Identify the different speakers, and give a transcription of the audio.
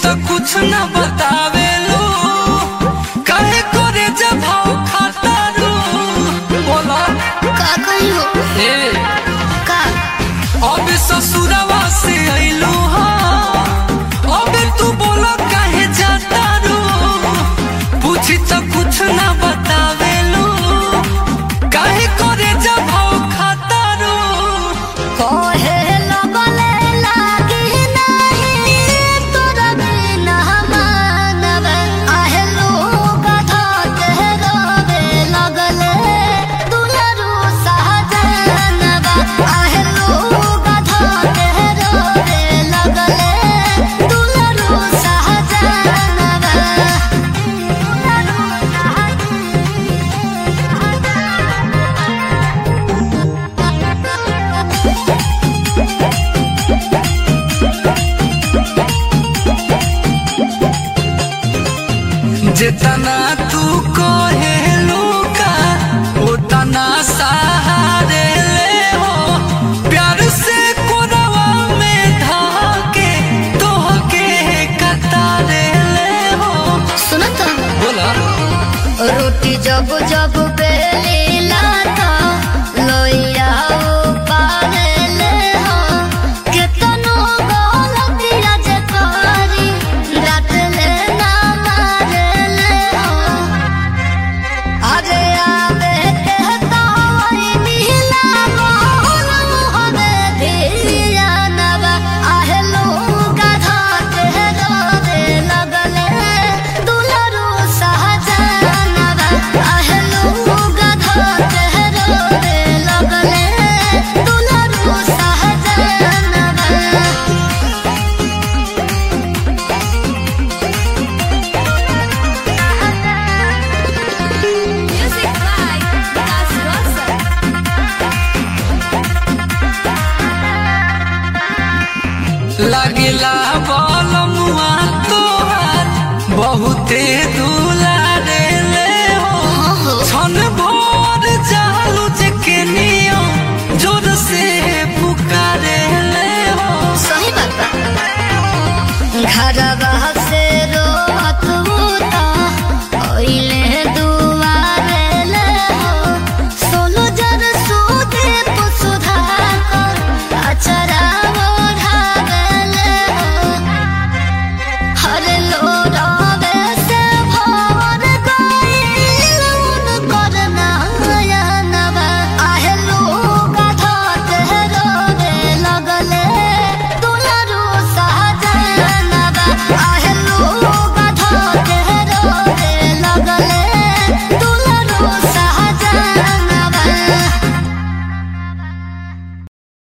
Speaker 1: तो कुछ न बतावे लो, काहे करे जब भाव खाता रो। बोला
Speaker 2: का कहियो
Speaker 1: ए
Speaker 2: का
Speaker 1: अब ससुरवा से आइलू हाँ, अब तू बोला काहे जाता रो। पूछी तो कुछ न बतावे लो, काहे करे जब भाव खाता रो।
Speaker 2: कहे लगले लागी नहीं तोरा बिना मानब आहे लोग धके रोवे लगले दुलरू सहजनब आहे लोग धके रोवे लगले दुलरू सहजनब
Speaker 1: जितना तू कहेलू का उतना सहारे ले हो, प्यार से कोरवा में धाके तोहके कतारे ले हो।
Speaker 2: सुनो तो
Speaker 1: बोला
Speaker 2: रोटी जब जब बेलीला था लोइया पारे ले हो, केतनो गलतिया जे करी रात ले ना मारे ले हो। अरे आवे कहता वही नीला मोहन मुहरे धिया नवा आहे लोग धके रोवे लगले दुलरू सहजनवा आहे लोग धके रोवे लगले दुलरू Sahjanwa. Music by Das Rosa.
Speaker 1: लागिला बलमुआ तोहार बहुते दुलारे ले हो। छन भोर जालू के नियो जोर से पुकारे ले हो।
Speaker 2: सही बात बा घरवा से